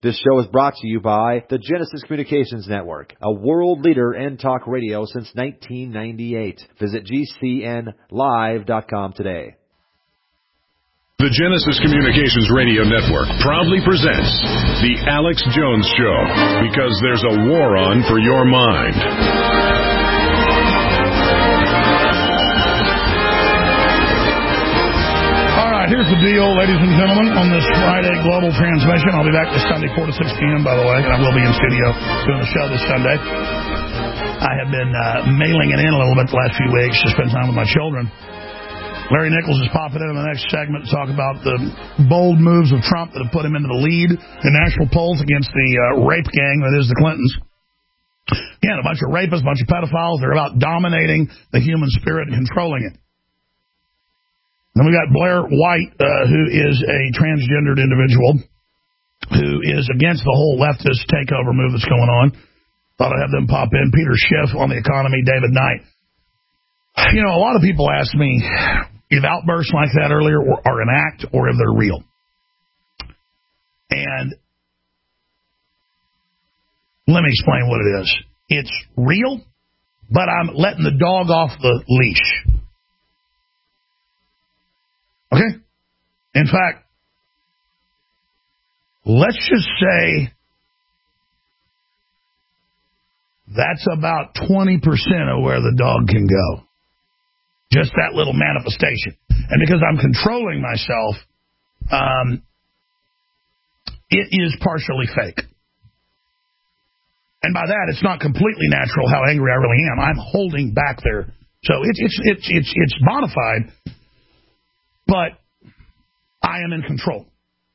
This show is brought to you by the Genesis Communications Network, a world leader in talk radio since 1998. Visit GCNlive.com today. The Genesis Communications Radio Network proudly presents The Alex Jones Show, because there's a war on for your mind. All right, here's the deal, ladies and gentlemen, on this Friday global transmission. I'll be back this Sunday, 4 to 6 p.m., by the way, and I will be in studio doing the show this Sunday. I have been mailing it in a little bit the last few weeks to spend time with my children. Larry Nichols is popping in the next segment to talk about the bold moves of Trump that have put him into the lead in national polls against the rape gang that is the Clintons. Again, a bunch of rapists, a bunch of pedophiles. They're about dominating the human spirit and controlling it. Then we got Blair White, who is a transgendered individual who is against the whole leftist takeover move that's going on. Thought I'd have them pop in. Peter Schiff on the economy, David Knight. You know, a lot of people ask me if outbursts like that earlier are an act or if they're real. And let me explain what it is. It's real, but I'm letting the dog off the leash. Okay? In fact, let's just say that's about 20% of where the dog can go. Just that little manifestation. And because I'm controlling myself, it is partially fake. And by that, it's not completely natural how angry I really am. I'm holding back there. So it's modified, but I am in control.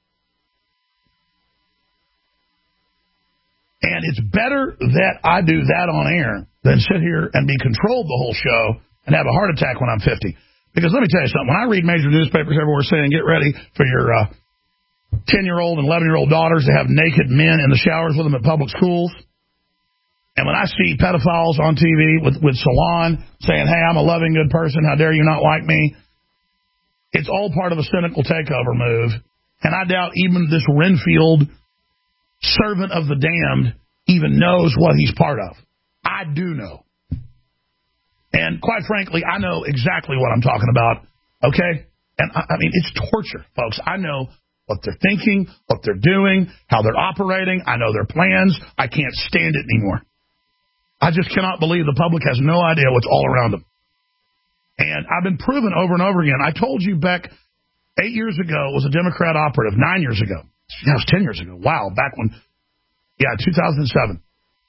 And it's better that I do that on air than sit here and be controlled the whole show and have a heart attack when I'm 50. Because let me tell you something. When I read major newspapers everywhere saying, get ready for your 10-year-old and 11-year-old daughters to have naked men in the showers with them at public schools. And when I see pedophiles on TV with Salon saying, hey, I'm a loving, good person. How dare you not like me? It's all part of a cynical takeover move. And I doubt even this Renfield, servant of the damned, even knows what he's part of. I do know. And quite frankly, I know exactly what I'm talking about, okay? And I mean, it's torture, folks. I know what they're thinking, what they're doing, how they're operating. I know their plans. I can't stand it anymore. I just cannot believe the public has no idea what's all around them. And I've been proven over and over again. I told you Beck 8 years ago was a Democrat operative, 9 years ago. Yeah, it was 10 years ago. Wow, back when, 2007.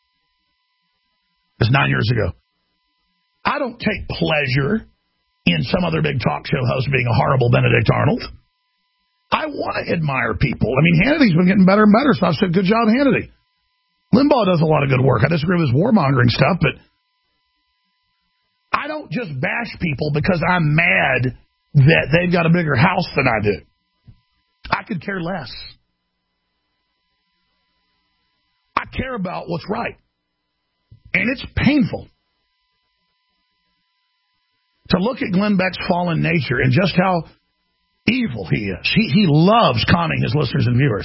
It's 9 years ago. I don't take pleasure in some other big talk show host being a horrible Benedict Arnold. I want to admire people. I mean, Hannity's been getting better and better, so I've said, good job, Hannity. Limbaugh does a lot of good work. I disagree with his warmongering stuff, but I don't just bash people because I'm mad that they've got a bigger house than I do. I could care less. I care about what's right. And it's painful to look at Glenn Beck's fallen nature and just how evil he is. He loves conning his listeners and viewers.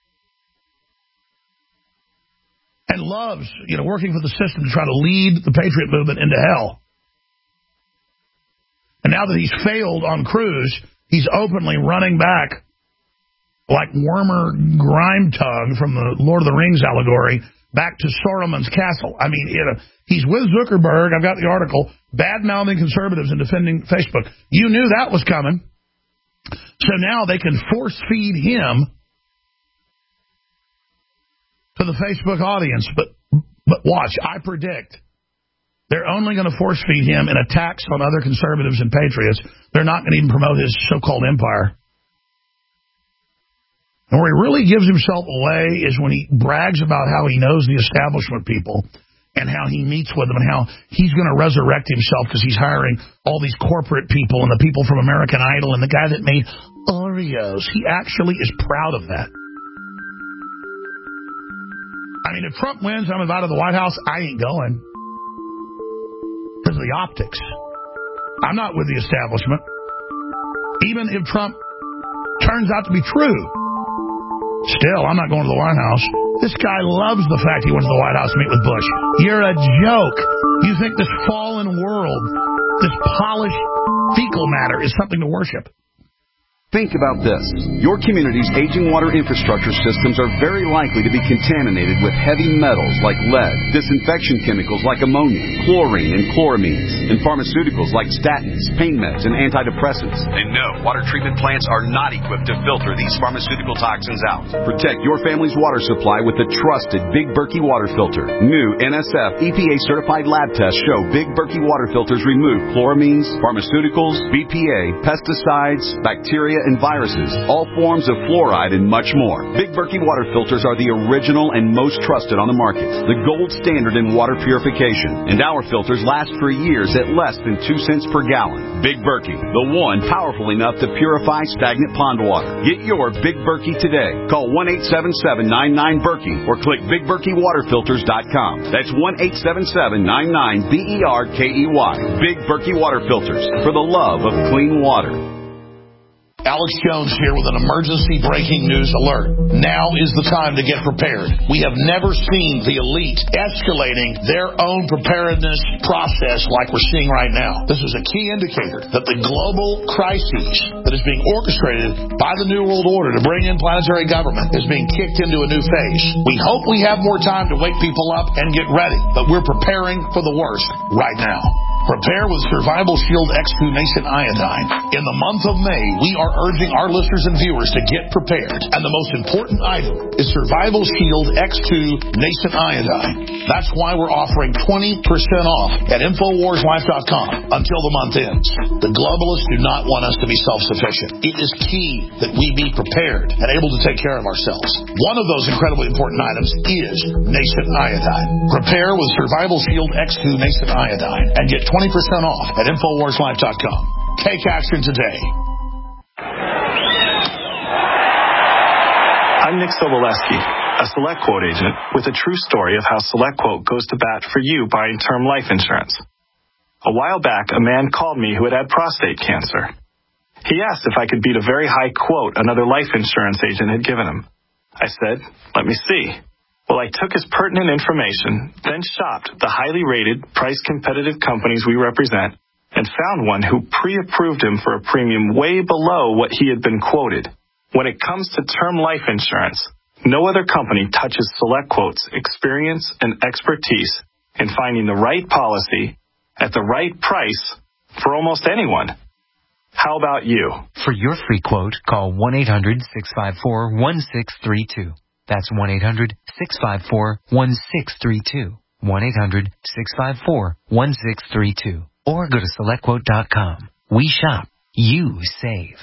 And loves, working for the system to try to lead the Patriot movement into hell. And now that he's failed on Cruz, he's openly running back like Wormer Grimetongue from the Lord of the Rings allegory back to Saruman's castle. I mean, he's with Zuckerberg. I've got the article, bad-mouthing conservatives and defending Facebook. You knew that was coming. So now they can force-feed him to the Facebook audience. But watch, I predict they're only going to force-feed him in attacks on other conservatives and patriots. They're not going to even promote his so-called empire. And where he really gives himself away is when he brags about how he knows the establishment people and how he meets with them and how he's going to resurrect himself because he's hiring all these corporate people and the people from American Idol and the guy that made Oreos. He actually is proud of that. I mean, if Trump wins, I'm invited to the White House, I ain't going because of the optics. I'm not with the establishment. Even if Trump turns out to be true, still, I'm not going to the White House. This guy loves the fact he went to the White House to meet with Bush. You're a joke. You think this fallen world, this polished fecal matter is something to worship. Think about this. Your community's aging water infrastructure systems are very likely to be contaminated with heavy metals like lead, disinfection chemicals like ammonia, chlorine and chloramines, and pharmaceuticals like statins, pain meds, and antidepressants. And no, water treatment plants are not equipped to filter these pharmaceutical toxins out. Protect your family's water supply with the trusted Big Berkey water filter. New NSF EPA-certified lab tests show Big Berkey water filters remove chloramines, pharmaceuticals, BPA, pesticides, bacteria, and viruses, all forms of fluoride, and much more. Big Berkey water filters are the original and most trusted on the market, the gold standard in water purification, and our filters last for years at less than 2 cents per gallon. Big Berkey, the one powerful enough to purify stagnant pond water. Get your Big Berkey today. Call 1-877-99-BERKEY or click BigBerkeyWaterFilters.com. That's 1-877-99-BERKEY. Big Berkey water filters, for the love of clean water. Alex Jones here with an emergency breaking news alert. Now is the time to get prepared. We have never seen the elite escalating their own preparedness process like we're seeing right now. This is a key indicator that the global crisis that is being orchestrated by the New World Order to bring in planetary government is being kicked into a new phase. We hope we have more time to wake people up and get ready, but we're preparing for the worst right now. Prepare with Survival Shield X2 Nascent Iodine. In the month of May, we are urging our listeners and viewers to get prepared. And the most important item is Survival Shield X2 Nascent Iodine. That's why we're offering 20% off at InfoWarsLife.com until the month ends. The globalists do not want us to be self-sufficient. It is key that we be prepared and able to take care of ourselves. One of those incredibly important items is Nascent Iodine. Prepare with Survival Shield X2 Nascent Iodine and get 20% off at InfoWarsLife.com. Take action today. I'm Nick Sobolewski, a SelectQuote agent with a true story of how SelectQuote goes to bat for you buying term life insurance. A while back, a man called me who had prostate cancer. He asked if I could beat a very high quote another life insurance agent had given him. I said, let me see. Well, I took his pertinent information, then shopped the highly rated, price-competitive companies we represent, and found one who pre-approved him for a premium way below what he had been quoted. When it comes to term life insurance, no other company touches SelectQuote's experience and expertise in finding the right policy at the right price for almost anyone. How about you? For your free quote, call 1-800-654-1632. That's 1-800-654-1632. 1-800-654-1632. Or go to SelectQuote.com. We shop. You save.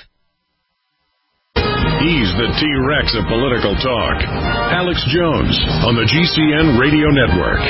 He's the T-Rex of political talk. Alex Jones on the GCN Radio Network.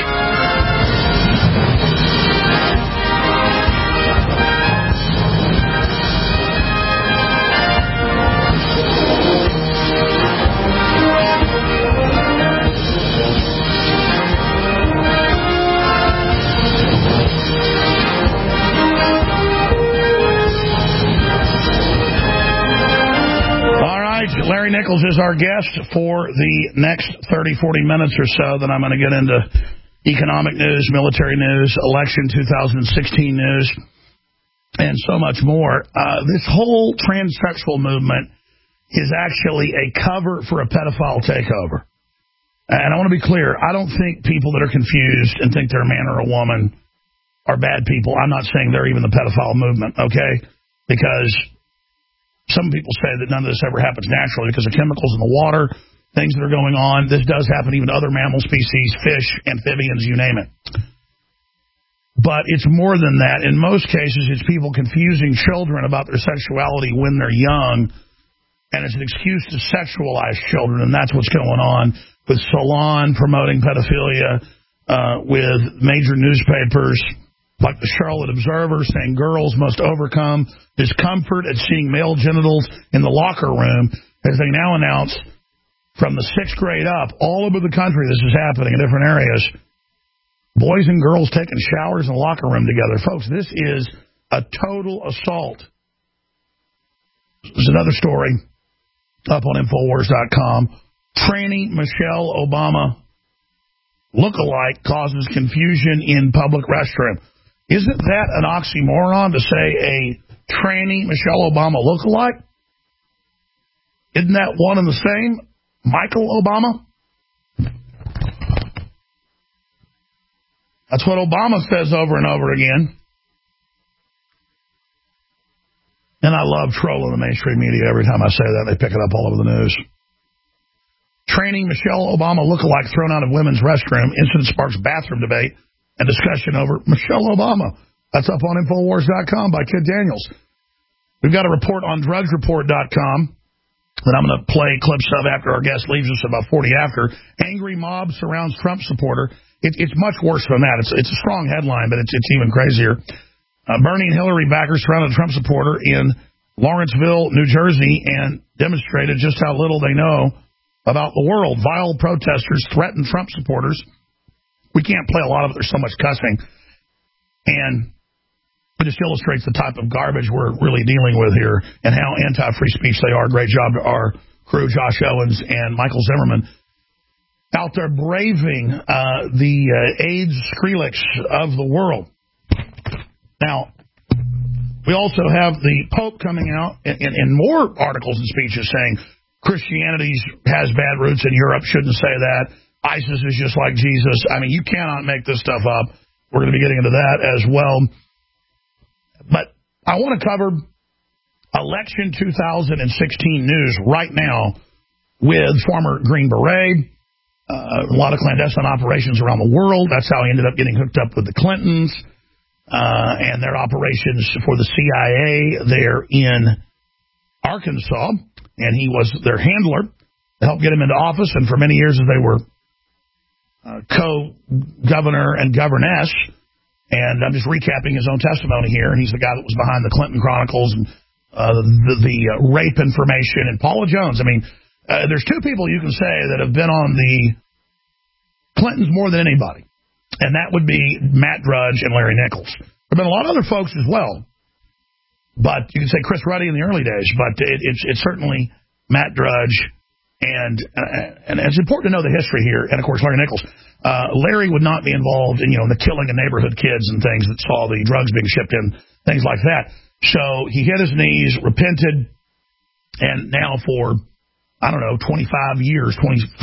Larry Nichols is our guest for the next 30, 40 minutes or so. Then I'm going to get into economic news, military news, election 2016 news, and so much more. This whole transsexual movement is actually a cover for a pedophile takeover. And I want to be clear, I don't think people that are confused and think they're a man or a woman are bad people. I'm not saying they're even the pedophile movement, okay? Because some people say that none of this ever happens naturally because of chemicals in the water, things that are going on. This does happen even to other mammal species, fish, amphibians, you name it. But it's more than that. In most cases, it's people confusing children about their sexuality when they're young, and it's an excuse to sexualize children, and that's what's going on with Salon promoting pedophilia, with major newspapers like the Charlotte Observer saying girls must overcome discomfort at seeing male genitals in the locker room, as they now announce from the 6th grade up, all over the country this is happening in different areas. Boys and girls taking showers in the locker room together. Folks, this is a total assault. There's another story up on Infowars.com tranny Michelle Obama lookalike causes confusion in public restroom. Isn't that an oxymoron to say a tranny Michelle Obama lookalike? Isn't that one and the same? Michael Obama? That's what Obama says over and over again. And I love trolling the mainstream media. Every time I say that, they pick it up all over the news. Training Michelle Obama lookalike thrown out of women's restroom. Incident sparks bathroom debate and discussion over Michelle Obama. That's up on Infowars.com by Kid Daniels. We've got a report on DrugsReport.com that I'm going to play clips of after our guest leaves us about 40 after. Angry mob surrounds Trump supporter. It's much worse than that. It's a strong headline, but it's even crazier. Bernie and Hillary backers surrounded a Trump supporter in Lawrenceville, New Jersey, and demonstrated just how little they know about the world. Vile protesters threatened Trump supporters. We can't play a lot of it. There's so much cussing. And it just illustrates the type of garbage we're really dealing with here and how anti-free speech they are. Great job to our crew, Josh Owens and Michael Zimmerman, out there braving the AIDS Skrillex of the world. Now, we also have the Pope coming out in more articles and speeches saying Christianity has bad roots in Europe, shouldn't say that. ISIS is just like Jesus. I mean, you cannot make this stuff up. We're going to be getting into that as well. But I want to cover election 2016 news right now with former Green Beret, a lot of clandestine operations around the world. That's how he ended up getting hooked up with the Clintons. And their operations for the CIA there in Arkansas. And he was their handler to help get him into office. And for many years, as they were co-governor and governess. And I'm just recapping his own testimony here. And he's the guy that was behind the Clinton Chronicles and the rape information. And Paula Jones. I mean, there's two people you can say that have been on the Clintons more than anybody. And that would be Matt Drudge and Larry Nichols. There have been a lot of other folks as well. But you can say Chris Ruddy in the early days. But it's certainly Matt Drudge. And it's important to know the history here. And, of course, Larry Nichols. Larry would not be involved in, the killing of neighborhood kids and things that saw the drugs being shipped in, things like that. So he hit his knees, repented, and now for, 25 years,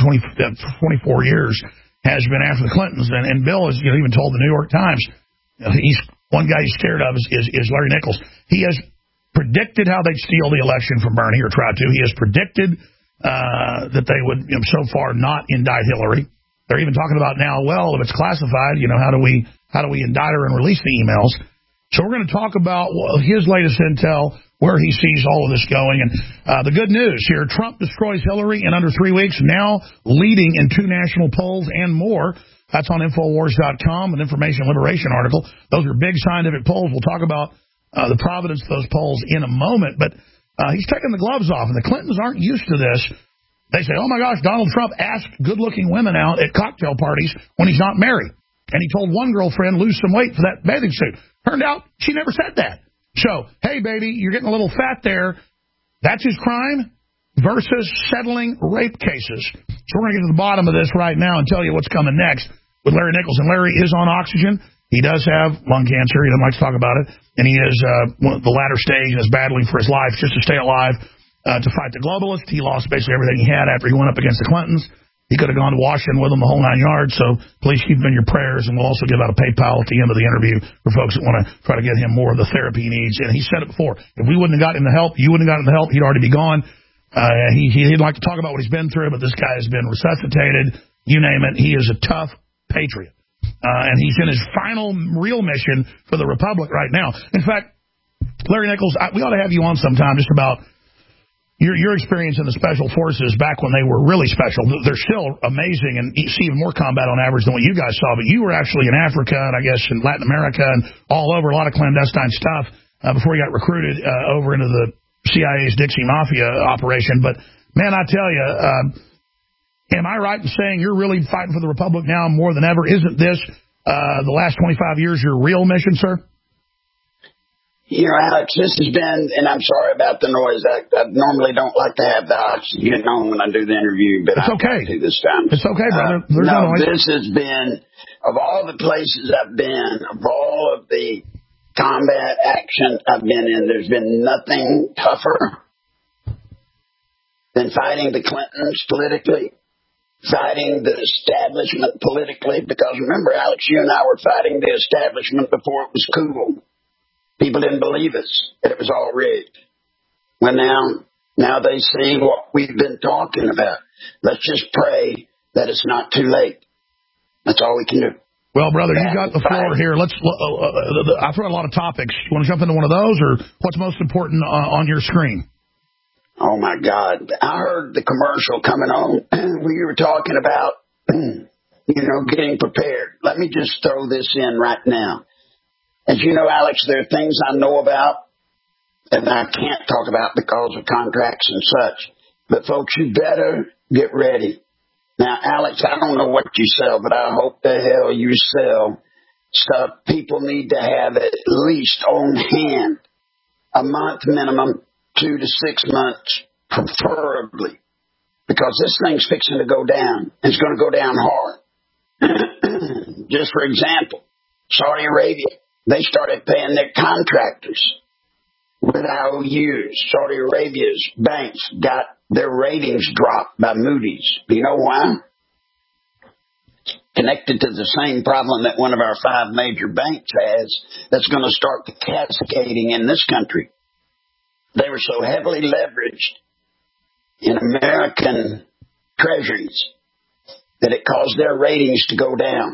24 years, has been after the Clintons. And Bill has even told the New York Times, he's one guy he's scared of is Larry Nichols. He has predicted how they'd steal the election from Bernie, or tried to. He has predicted that they would so far not indict Hillary. They're even talking about now, well, if it's classified, how do we indict her and release the emails? So we're going to talk about his latest intel, where he sees all of this going. And the good news here, Trump destroys Hillary in under 3 weeks, now leading in 2 national polls and more. That's on Infowars.com, an information liberation article. Those are big scientific polls. We'll talk about the provenance of those polls in a moment. But he's taking the gloves off, and the Clintons aren't used to this. They say, oh, my gosh, Donald Trump asked good-looking women out at cocktail parties when he's not married. And he told one girlfriend, lose some weight for that bathing suit. Turned out she never said that. So, hey, baby, you're getting a little fat there. That's his crime versus settling rape cases. So we're going to get to the bottom of this right now and tell you what's coming next with Larry Nichols. And Larry is on oxygen. He does have lung cancer. He doesn't like to talk about it. And he is the latter stage and is battling for his life just to stay alive, to fight the globalists. He lost basically everything he had after he went up against the Clintons. He could have gone to Washington with them the whole 9 yards, so please keep him in your prayers, and we'll also give out a PayPal at the end of the interview for folks that want to try to get him more of the therapy he needs. And he said it before, if we wouldn't have gotten him the help, you wouldn't have gotten him the help, he'd already be gone. He'd like to talk about what he's been through, but this guy has been resuscitated, you name it. He is a tough patriot. And he's in his final real mission for the Republic right now. In fact, Larry Nichols, we ought to have you on sometime just about your experience in the Special Forces back when they were really special. They're still amazing and see even more combat on average than what you guys saw. But you were actually in Africa and I guess in Latin America and all over, a lot of clandestine stuff before you got recruited over into the CIA's Dixie Mafia operation. But, man, I tell you, am I right in saying you're really fighting for the Republic now more than ever? Isn't this the last 25 years your real mission, sir? Alex, this has been, and I'm sorry about the noise. I normally don't like to have the oxygen on when I do the interview, but it's okay. This time. It's okay, brother. There's no noise. This has been, of all the places I've been, of all of the combat action I've been in, there's been nothing tougher than fighting the Clintons politically, fighting the establishment politically, because remember, Alex, you and I were fighting the establishment before it was cool. People didn't believe us, that it was all rigged. Well, now they see what we've been talking about. Let's just pray that it's not too late. That's all we can do. Well, brother, you got the floor here. I threw out a lot of topics. You want to jump into one of those, or what's most important on your screen? Oh, my God. I heard the commercial coming on where you were talking about, getting prepared. Let me just throw this in right now. As you know, Alex, there are things I know about that I can't talk about because of contracts and such. But, folks, you better get ready. Now, Alex, I don't know what you sell, but I hope the hell you sell stuff people need to have at least on hand. A month minimum, 2 to 6 months, preferably. Because this thing's fixing to go down. It's going to go down hard. Just for example, Saudi Arabia. They started paying their contractors with IOUs. Saudi Arabia's banks got their ratings dropped by Moody's. Do you know why? It's connected to the same problem that one of our 5 major banks has that's going to start cascading in this country. They were so heavily leveraged in American treasuries that it caused their ratings to go down.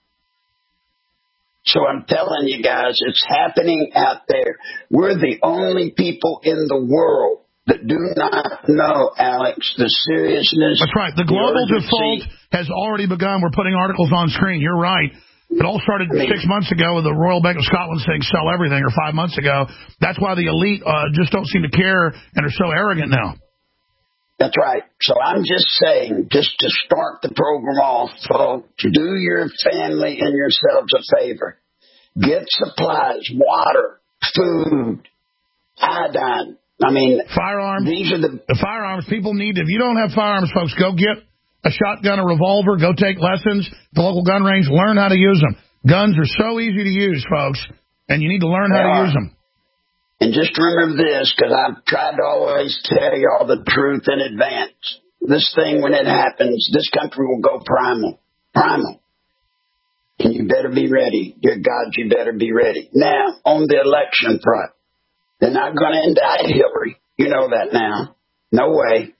So I'm telling you guys, it's happening out there. We're the only people in the world that do not know, Alex, the seriousness. That's right. The global default has already begun. We're putting articles on screen. You're right. It all started 6 months ago with the Royal Bank of Scotland saying sell everything, or 5 months ago. That's why the elite just don't seem to care and are so arrogant now. That's right. So I'm just saying, just to start the program off, folks, do your family and yourselves a favor. Get supplies, water, food, iodine. Firearms. These are the firearms people need. If you don't have firearms, folks, go get a shotgun, a revolver, go take lessons at the local gun range, learn how to use them. Guns are so easy to use, folks, and you need to learn how to use them. And just remember this, because I've tried to always tell you all the truth in advance. This thing, when it happens, this country will go primal. Primal. And you better be ready. Dear God, you better be ready. Now, on the election front, they're not going to indict Hillary. You know that now. No way.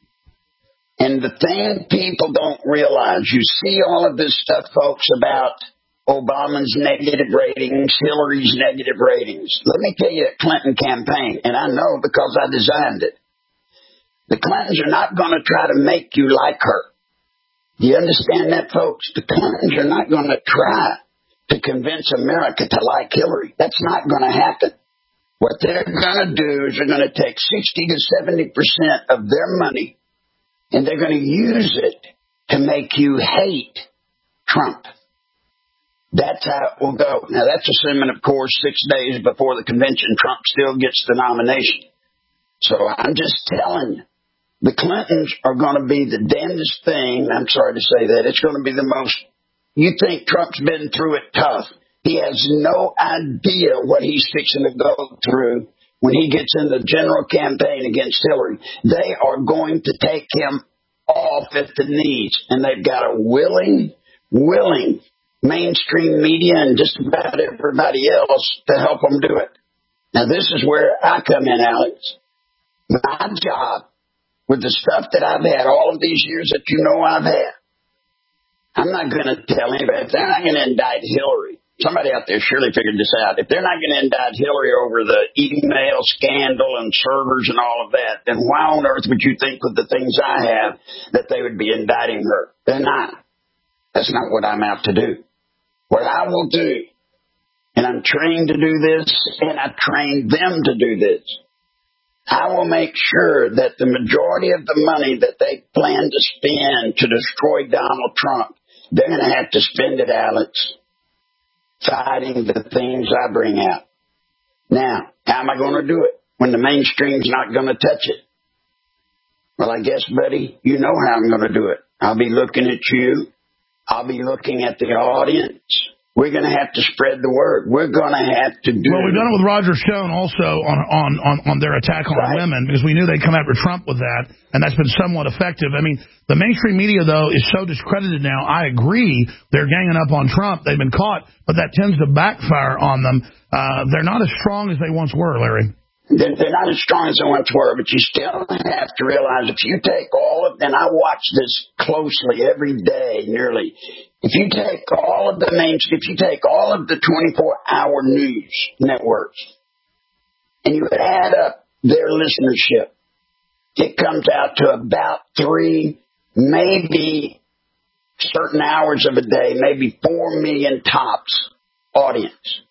And the thing people don't realize, you see all of this stuff, folks, about Obama's negative ratings, Hillary's negative ratings. Let me tell you, the Clinton campaign, and I know because I designed it, the Clintons are not going to try to make you like her. Do you understand that, folks? The Clintons are not going to try to convince America to like Hillary. That's not going to happen. What they're going to do is they're going to take 60 to 70% of their money, and they're going to use it to make you hate Trump. That's how it will go. Now, that's assuming, of course, 6 days before the convention, Trump still gets the nomination. So I'm just telling you, the Clintons are going to be the damnedest thing. I'm sorry to say that. It's going to be the most. You think Trump's been through it tough. He has no idea what he's fixing to go through when he gets in the general campaign against Hillary. They are going to take him off at the knees, and they've got a willing mainstream media and just about everybody else to help them do it. Now, this is where I come in, Alex. My job with the stuff that I've had all of these years that you know I've had, I'm not going to tell anybody. If they're not going to indict Hillary, somebody out there surely figured this out. If they're not going to indict Hillary over the email scandal and servers and all of that, then why on earth would you think with the things I have that they would be indicting her? They're not. That's not what I'm out to do. What I will do, and I'm trained to do this, and I trained them to do this, I will make sure that the majority of the money that they plan to spend to destroy Donald Trump, they're going to have to spend it, Alex, fighting the things I bring out. Now, how am I going to do it when the mainstream's not going to touch it? Well, I guess, buddy, you know how I'm going to do it. I'll be looking at you. I'll be looking at the audience. We're going to have to spread the word. We're going to have to do. Well, we've done it with Roger Stone also on their attack on women, because we knew they'd come after Trump with that, and that's been somewhat effective. I mean, the mainstream media, though, is so discredited now. I agree they're ganging up on Trump. They've been caught, but that tends to backfire on them. They're not as strong as they once were, Larry. They're not as strong as they once were, but you still have to realize if you take all of, and I watch this closely every day nearly, if you take all of the if you take all of the 24-hour news networks and you add up their listenership, it comes out to about 3, maybe certain hours of a day, maybe 4 million tops audience.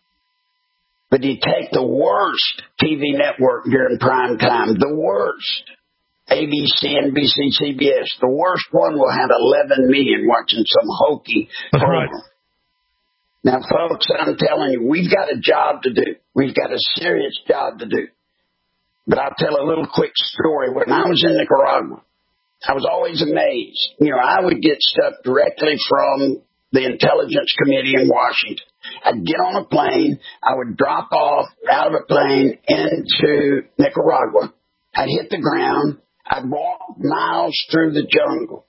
But you take the worst TV network during prime time, the worst, ABC, NBC, CBS, the worst one will have 11 million watching some hokey program. Right. Now, folks, I'm telling you, we've got a job to do. We've got a serious job to do. But I'll tell a little quick story. When I was in Nicaragua, I was always amazed. You know, I would get stuff directly from the Intelligence Committee in Washington. I'd get on a plane. I would drop off out of a plane into Nicaragua. I'd hit the ground. I'd walk miles through the jungle.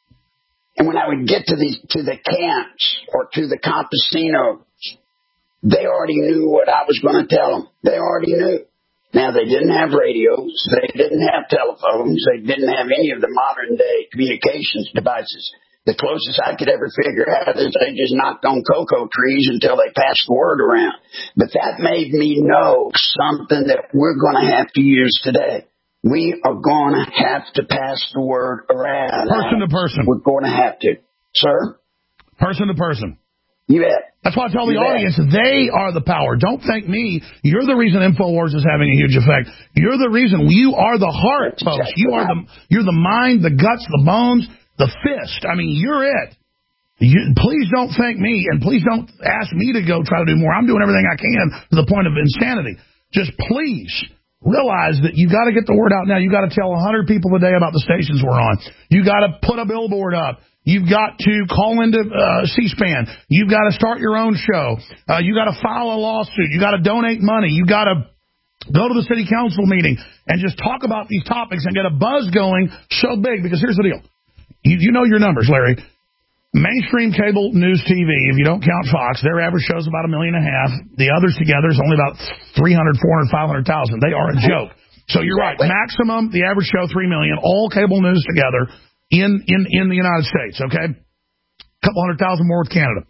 And when I would get to the camps or to the campesinos, they already knew what I was going to tell them. They already knew. Now, they didn't have radios. They didn't have telephones. They didn't have any of the modern-day communications devices. The closest I could ever figure out is they just knocked on cocoa trees until they passed the word around. But that made me know something that we're going to have to use today. We are going to have to pass the word around. Person to person. We're going to have to. Sir? Person to person. You bet. That's why I tell the audience, they are the power. Don't thank me. You're the reason InfoWars is having a huge effect. You're the reason. You are the heart, That's folks. Exactly You're the mind, the guts, the bones, the fist. I mean, you're it. Please don't thank me, and please don't ask me to go try to do more. I'm doing everything I can to the point of insanity. Just please realize that you got to get the word out now. You got to tell 100 people a day about the stations we're on. You got to put a billboard up. You've got to call into C-SPAN. You've got to start your own show. You got to file a lawsuit. You got to donate money. You got to go to the city council meeting and just talk about these topics and get a buzz going so big. Because here's the deal. You know your numbers, Larry. Mainstream cable news TV, if you don't count Fox, their average show is about 1.5 million. The others together is only about 300, 400, 500,000. They are a joke. So you're right. Maximum, the average show, 3 million. All cable news together in the United States, okay? A couple 100,000 more with Canada.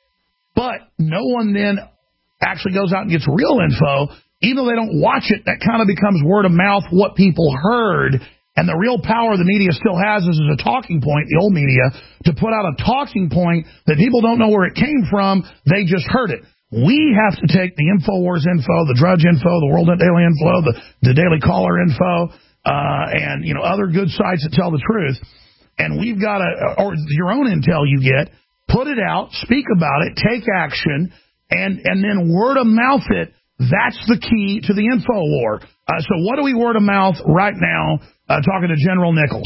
But no one then actually goes out and gets real info. Even though they don't watch it, that kind of becomes word of mouth, what people heard. And the real power the media still has is as a talking point, the old media, to put out a talking point that people don't know where it came from. They just heard it. We have to take the InfoWars info, the Drudge info, the World Net Daily info, the Daily Caller info, and other good sites that tell the truth. And we've got to, or your own intel you get, put it out, speak about it, take action, and then word of mouth it. That's the key to the info war. So what do we word of mouth right now? Talking to General Nichols.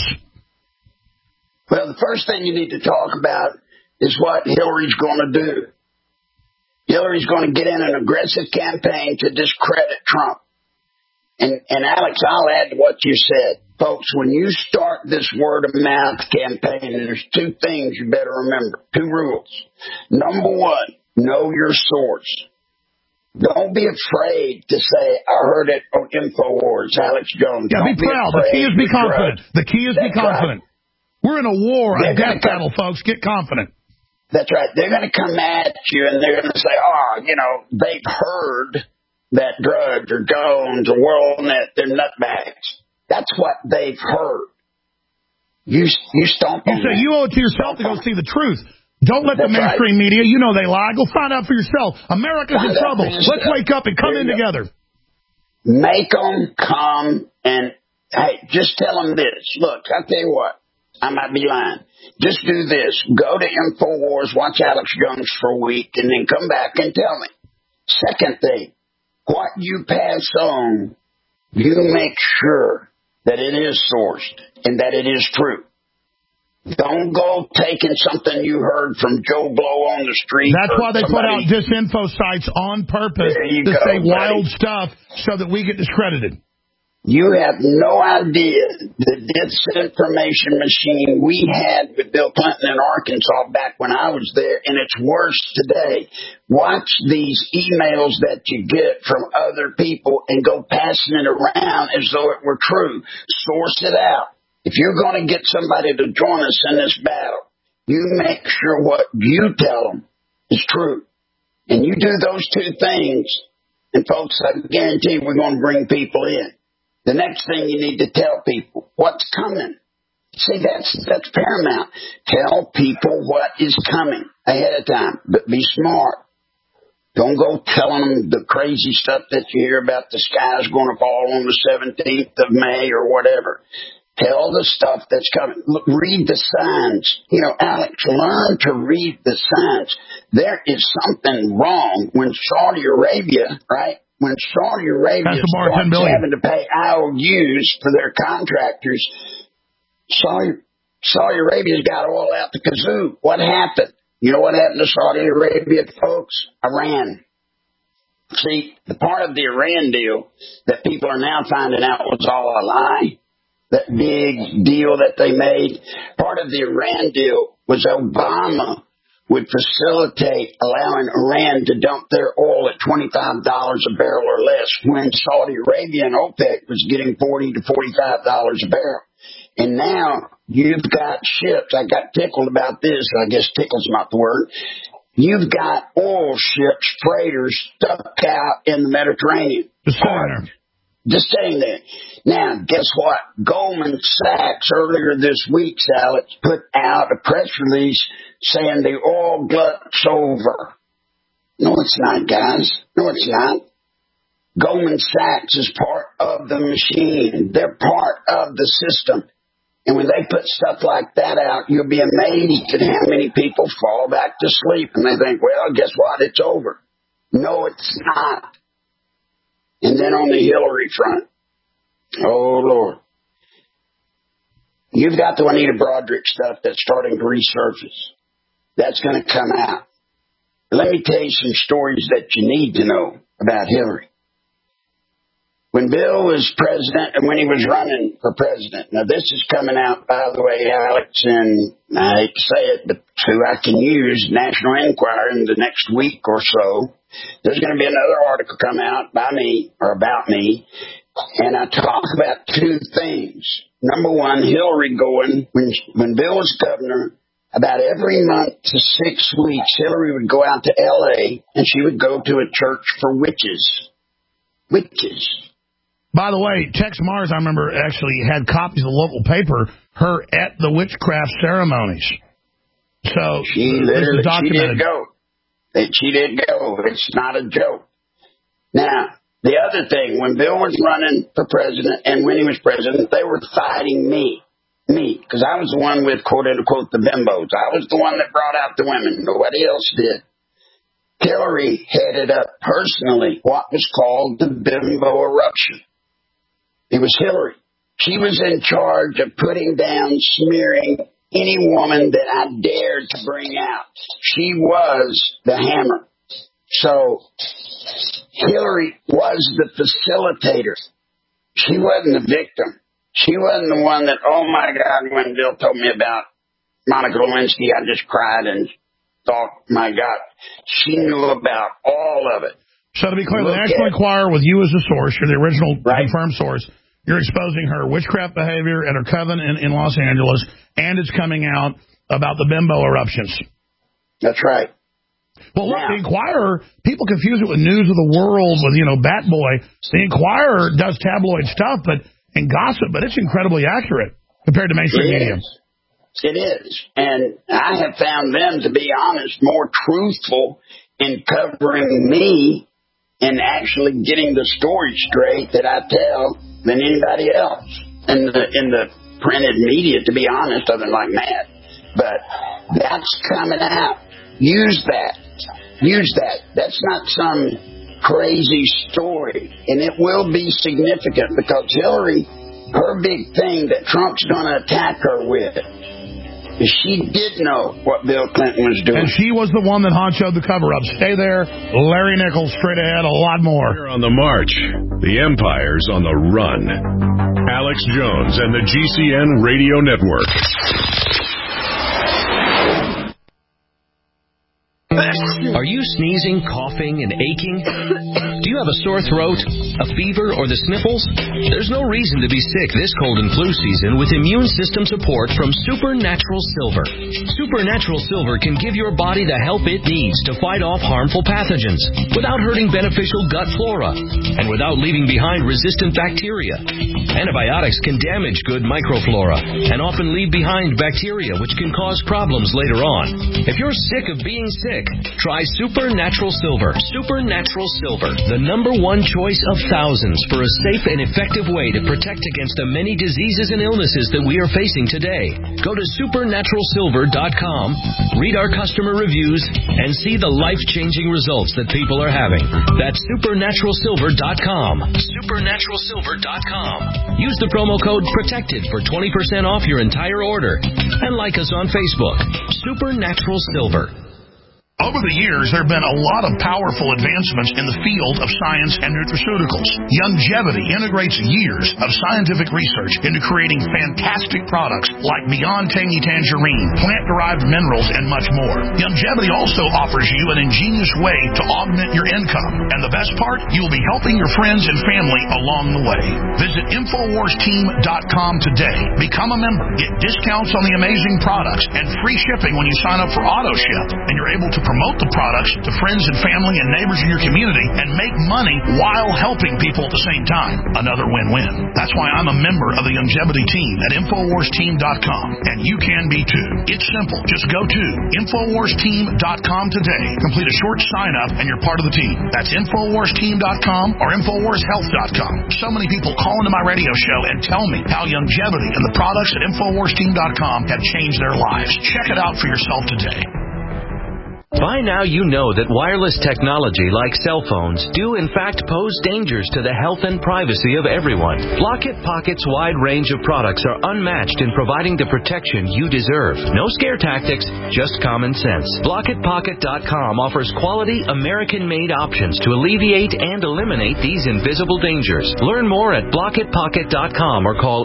Well, the first thing you need to talk about is what Hillary's going to do. Hillary's going to get in an aggressive campaign to discredit Trump. And Alex, I'll add to what you said. Folks, when you start this word-of-mouth campaign, there's 2 things you better remember, 2 rules. Number 1, know your source. Don't be afraid to say, I heard it on InfoWars, Alex Jones. Yeah, be proud. The key is be confident. The key is be confident. Right. We're in a war, a death battle, folks. Get confident. That's right. They're going to come at you, and they're going to say, they've heard that Drudge or Jones or WorldNet, they're nutbags. That's what they've heard. You stomp on that. You owe it to yourself to go see the truth. Don't let the mainstream media, they lie. Go find out for yourself. America's in trouble. Let's wake up and come in together. Make them come and, hey, just tell them this. Look, I'll tell you what. I might be lying. Just do this. Go to InfoWars, watch Alex Jones for a week, and then come back and tell me. Second thing, what you pass on, you make sure that it is sourced and that it is true. Don't go taking something you heard from Joe Blow on the street. That's why they put out disinfo sites on purpose to say wild stuff so that we get discredited. You have no idea the disinformation machine we had with Bill Clinton in Arkansas back when I was there, and it's worse today. Watch these emails that you get from other people and go passing it around as though it were true. Source it out. If you're going to get somebody to join us in this battle, you make sure what you tell them is true. And you do those two things, and folks, I guarantee we're going to bring people in. The next thing you need to tell people, what's coming. See, that's paramount. Tell people what is coming ahead of time, but be smart. Don't go telling them the crazy stuff that you hear about the sky's going to fall on the 17th of May or whatever. Tell the stuff that's coming. Look, read the signs. You know, Alex, learn to read the signs. There is something wrong when Saudi Arabia, right? When Saudi Arabia starts having to pay IOUs for their contractors, Saudi Arabia's got oil out the kazoo. What happened? You know what happened to Saudi Arabia, folks? Iran. See, the part of the Iran deal that people are now finding out was all a lie. That big deal that they made. Part of the Iran deal was Obama would facilitate allowing Iran to dump their oil at $25 a barrel or less when Saudi Arabia and OPEC was getting $40 to $45 a barrel. And now you've got ships. I got tickled about this. I guess tickle's not the word. You've got oil ships, freighters stuck out in the Mediterranean. Just staying there. Now, guess what? Goldman Sachs earlier this week, Alex, put out a press release saying the oil glut's over. No, it's not, guys. No, it's not. Goldman Sachs is part of the machine. They're part of the system. And when they put stuff like that out, you'll be amazed at how many people fall back to sleep and they think, well, guess what? It's over. No, it's not. And then on the Hillary front, oh, Lord, you've got the Juanita Broaddrick stuff that's starting to resurface. That's going to come out. Let me tell you some stories that you need to know about Hillary. When Bill was president and when he was running for president, now this is coming out, by the way, Alex, and I hate to say it, but who I can use, National Enquirer, in the next week or so. There's going to be another article come out by me or about me, and I talk about two things. Number one, Hillary going, when Bill was governor, about every month to 6 weeks, Hillary would go out to L.A. and she would go to a church for witches. Witches. By the way, Tex Mars, I remember, actually had copies of the local paper, her at the witchcraft ceremonies. So she did go. She did go. It's not a joke. Now, the other thing, when Bill was running for president and when he was president, they were fighting me, because I was the one with, quote unquote, the bimbos. I was the one that brought out the women. Nobody else did. Hillary headed up personally what was called the bimbo eruption. It was Hillary. She was in charge of putting down, smearing any woman that I dared to bring out. She was the hammer. So Hillary was the facilitator. She wasn't the victim. She wasn't the one that, oh my God, when Bill told me about Monica Lewinsky, I just cried and thought, my God, she knew about all of it. So to be clear, the National Enquirer, with you as a source, you're the original confirmed source, you're exposing her witchcraft behavior at her coven in Los Angeles, and it's coming out about the bimbo eruptions. That's right. Well, look, the Enquirer, people confuse it with News of the World, with, Bat Boy. The Enquirer does tabloid stuff and gossip, but it's incredibly accurate compared to mainstream media. It is. And I have found them, to be honest, more truthful in covering me and actually getting the story straight that I tell than anybody else in the printed media, to be honest, other than like Matt. But that's coming out. Use that. That's not some crazy story, and it will be significant because Hillary, her big thing that Trump's going to attack her with is she did know what Bill Clinton was doing. And she was the one that honchoed the cover-up. Stay there. Larry Nichols, straight ahead, a lot more. We're on the march. The empire's on the run. Alex Jones and the GCN Radio Network. Are you sneezing, coughing, and aching? Do you have a sore throat, a fever, or the sniffles? There's no reason to be sick this cold and flu season with immune system support from Supernatural Silver. Supernatural Silver can give your body the help it needs to fight off harmful pathogens without hurting beneficial gut flora and without leaving behind resistant bacteria. Antibiotics can damage good microflora and often leave behind bacteria which can cause problems later on. If you're sick of being sick, try Supernatural Silver. Supernatural Silver, the #1 choice of thousands for a safe and effective way to protect against the many diseases and illnesses that we are facing today. Go to supernaturalsilver.com, read our customer reviews, and see the life-changing results that people are having. That's supernaturalsilver.com. Supernaturalsilver.com. Use the promo code PROTECTED for 20% off your entire order. And like us on Facebook. Supernatural Silver. Over the years, there have been a lot of powerful advancements in the field of science and nutraceuticals. Youngevity integrates years of scientific research into creating fantastic products like Beyond Tangy Tangerine, plant-derived minerals, and much more. Youngevity also offers you an ingenious way to augment your income. And the best part, you'll be helping your friends and family along the way. Visit InfoWarsTeam.com today. Become a member. Get discounts on the amazing products and free shipping when you sign up for AutoShip. And you're able to promote the products to friends and family and neighbors in your community and make money while helping people at the same time. Another win-win. That's why I'm a member of the Youngevity team at InfoWarsTeam.com. And you can be too. It's simple. Just go to InfoWarsTeam.com today. Complete a short sign-up and you're part of the team. That's InfoWarsTeam.com or InfoWarsHealth.com. So many people call into my radio show and tell me how Youngevity and the products at InfoWarsTeam.com have changed their lives. Check it out for yourself today. By now you know that wireless technology like cell phones do in fact pose dangers to the health and privacy of everyone. Blockit Pocket's wide range of products are unmatched in providing the protection you deserve. No scare tactics, just common sense. BlockitPocket.com offers quality American-made options to alleviate and eliminate these invisible dangers. Learn more at BlockitPocket.com or call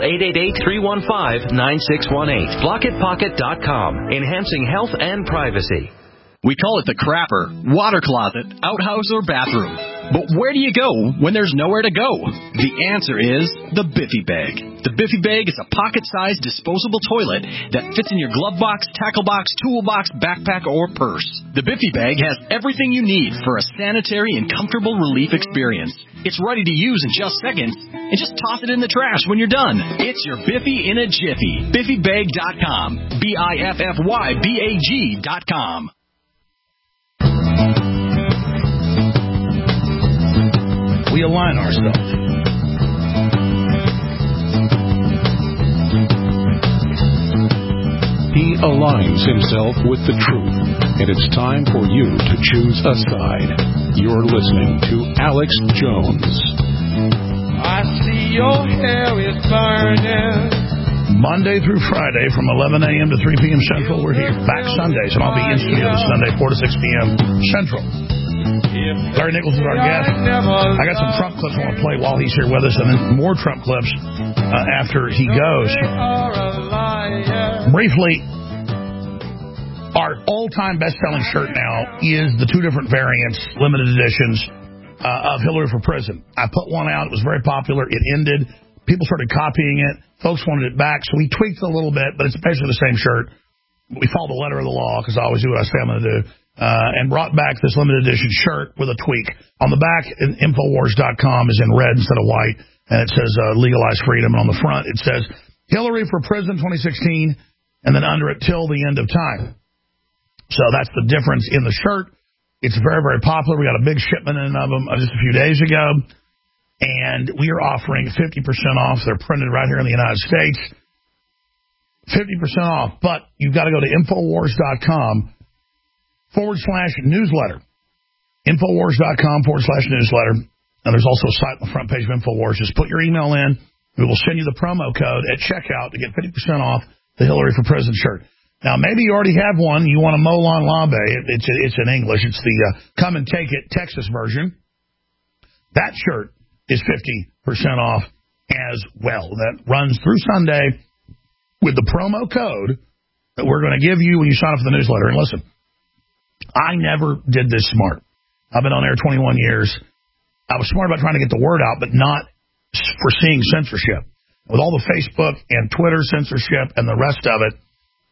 888-315-9618. BlockitPocket.com, enhancing health and privacy. We call it the crapper, water closet, outhouse, or bathroom. But where do you go when there's nowhere to go? The answer is the Biffy Bag. The Biffy Bag is a pocket-sized disposable toilet that fits in your glove box, tackle box, toolbox, backpack, or purse. The Biffy Bag has everything you need for a sanitary and comfortable relief experience. It's ready to use in just seconds, and just toss it in the trash when you're done. It's your Biffy in a jiffy. BiffyBag.com. BiffyBag.com. We align ourselves. He aligns himself with the truth, and it's time for you to choose a side. You're listening to Alex Jones. I see your hair is burning. Monday through Friday from 11 a.m. to 3 p.m. Central, we're here. Back Sundays, and I'll be in studio this Sunday, 4 to 6 p.m. Central. Larry Nichols is our guest. I got some Trump clips I want to play while he's here with us, and then more Trump clips after he goes. Briefly, our all-time best-selling shirt now is the 2 different variants, limited editions, of Hillary for President. I put one out. It was very popular. It ended. People started copying it. Folks wanted it back, so we tweaked it a little bit, but it's basically the same shirt. We followed the letter of the law, because I always do what I say I'm going to do. And brought back this limited edition shirt with a tweak. On the back, Infowars.com is in red instead of white, and it says legalize freedom. And on the front, it says Hillary for President 2016, and then under it, till the end of time. So that's the difference in the shirt. It's very, very popular. We got a big shipment in of them just a few days ago, and we are offering 50% off. They're printed right here in the United States. 50% off, but you've got to go to Infowars.com /newsletter. Infowars.com/newsletter. And there's also a site on the front page of Infowars. Just put your email in. We will send you the promo code at checkout to get 50% off the Hillary for President shirt. Now, maybe you already have one. You want a Molon Labe. It's in English. It's the Come and Take It Texas version. That shirt is 50% off as well. That runs through Sunday with the promo code that we're going to give you when you sign up for the newsletter. And listen, I never did this smart. I've been on air 21 years. I was smart about trying to get the word out, but not foreseeing censorship. With all the Facebook and Twitter censorship and the rest of it,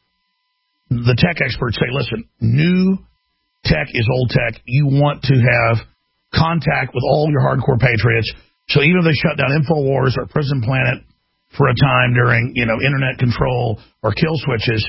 the tech experts say, listen, new tech is old tech. You want to have contact with all your hardcore patriots. So even if they shut down InfoWars or Prison Planet for a time during, internet control or kill switches,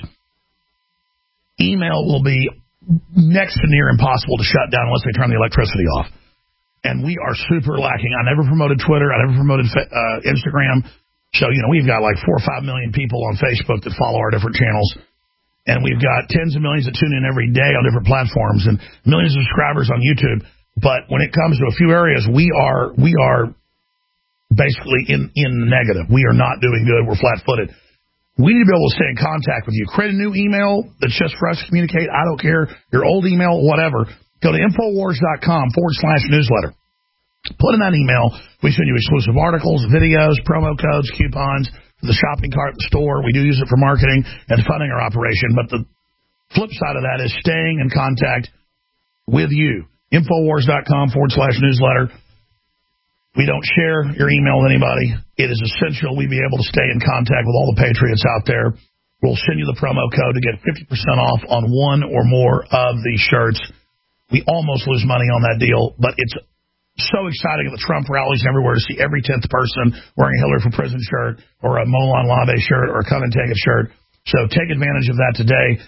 email will be next to near impossible to shut down unless they turn the electricity off. And we are super lacking. I never promoted Twitter. I never promoted Instagram. So, we've got like 4 or 5 million people on Facebook that follow our different channels. And we've got tens of millions that tune in every day on different platforms and millions of subscribers on YouTube. But when it comes to a few areas, we are basically in the negative. We are not doing good. We're flat-footed. We need to be able to stay in contact with you. Create a new email that's just for us to communicate. I don't care. Your old email, whatever. Go to Infowars.com/newsletter. Put in that email. We send you exclusive articles, videos, promo codes, coupons for the shopping cart at the store. We do use it for marketing and funding our operation. But the flip side of that is staying in contact with you. Infowars.com/newsletter. We don't share your email with anybody. It is essential we be able to stay in contact with all the patriots out there. We'll send you the promo code to get 50% off on one or more of these shirts. We almost lose money on that deal, but it's so exciting at the Trump rallies and everywhere to see every 10th person wearing a Hillary for President shirt or a Molon Labe shirt or a Come and Take It shirt. So take advantage of that today.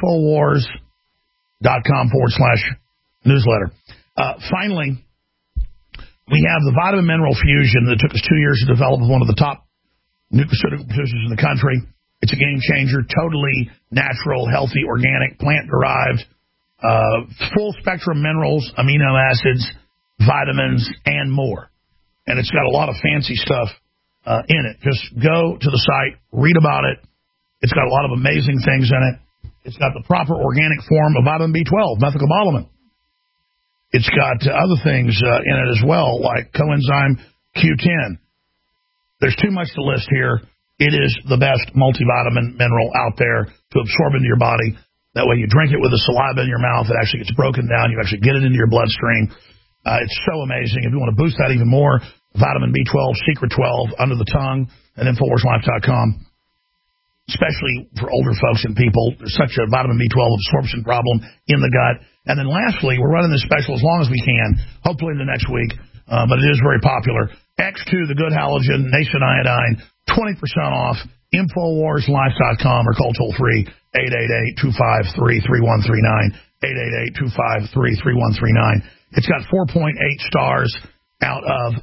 Infowars.com/newsletter. Finally, we have the vitamin mineral fusion that took us 2 years to develop with one of the top nutraceutical producers in the country. It's a game changer, totally natural, healthy, organic, plant-derived, full spectrum minerals, amino acids, vitamins, and more. And it's got a lot of fancy stuff in it. Just go to the site, read about it. It's got a lot of amazing things in it. It's got the proper organic form of vitamin B12, methylcobalamin. It's got other things in it as well, like coenzyme Q10. There's too much to list here. It is the best multivitamin mineral out there to absorb into your body. That way you drink it with the saliva in your mouth. It actually gets broken down. You actually get it into your bloodstream. It's so amazing. If you want to boost that even more, vitamin B12, Secret 12, under the tongue, and InfoWarsLife.com. Especially for older folks and people. There's such a vitamin B12 absorption problem in the gut. And then lastly, we're running this special as long as we can, hopefully in the next week, but it is very popular. X2, the good halogen, Nascent iodine, 20% off, InfoWarsLife.com, or call toll-free 888-253-3139, 888-253-3139. It's got 4.8 stars out of,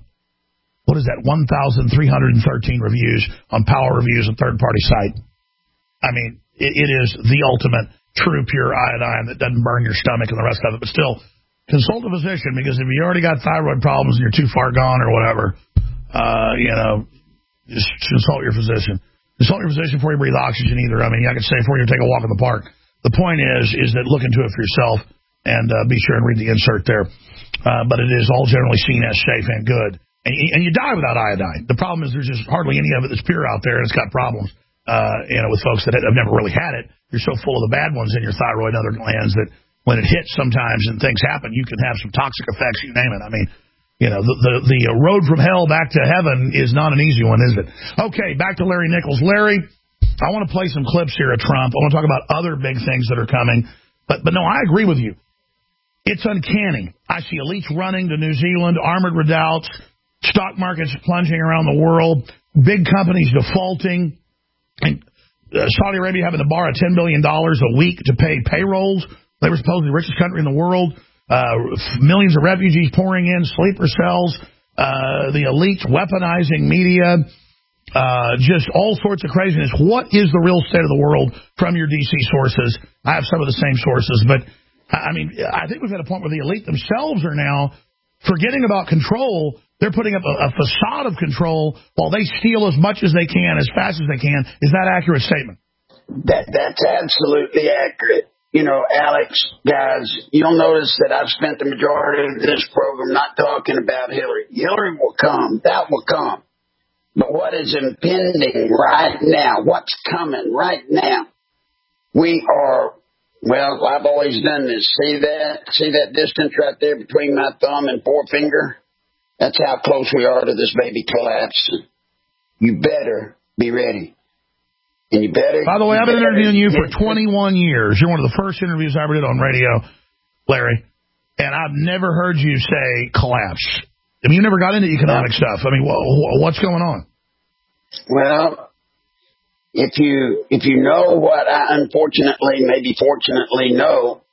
1,313 reviews on Power Reviews, a third-party site. I mean, it is the ultimate true pure iodine that doesn't burn your stomach and the rest of it. But still, consult a physician, because if you already got thyroid problems and you're too far gone or whatever, just consult your physician. Consult your physician before you breathe oxygen either. I mean, I could say before you take a walk in the park. The point is that look into it for yourself and be sure and read the insert there. But it is all generally seen as safe and good. And you die without iodine. The problem is there's just hardly any of it that's pure out there, and it's got problems. With folks that have never really had it, you're so full of the bad ones in your thyroid and other glands that when it hits sometimes and things happen, you can have some toxic effects, you name it. I mean, the road from hell back to heaven is not an easy one, is it? Okay, back to Larry Nichols. Larry, I want to play some clips here of Trump. I want to talk about other big things that are coming. But no, I agree with you. It's uncanny. I see elites running to New Zealand, armored redoubts, stock markets plunging around the world, big companies defaulting, and Saudi Arabia having to borrow $10 billion a week to pay payrolls. They were supposedly the richest country in the world. Millions of refugees pouring in, sleeper cells, the elites weaponizing media, just all sorts of craziness. What is the real state of the world from your D.C. sources? I have some of the same sources, but I mean, I think we've had a point where the elite themselves are now forgetting about control. They're putting up a facade of control while they steal as much as they can, as fast as they can. Is that an accurate statement? That's absolutely accurate. You know, Alex, guys, you'll notice that I've spent the majority of this program not talking about Hillary. Hillary will come. That will come. But what is impending right now, what's coming right now, we are, well, I've always done this. See that distance right there between my thumb and forefinger? That's how close we are to this baby collapsing. You better be ready. And you better. By the way, I've been interviewing you for 21 years. You're one of the first interviews I ever did on radio, Larry. And I've never heard you say collapse. I mean, you never got into economic stuff. I mean, what's going on? Well, if you know what I unfortunately, maybe fortunately know,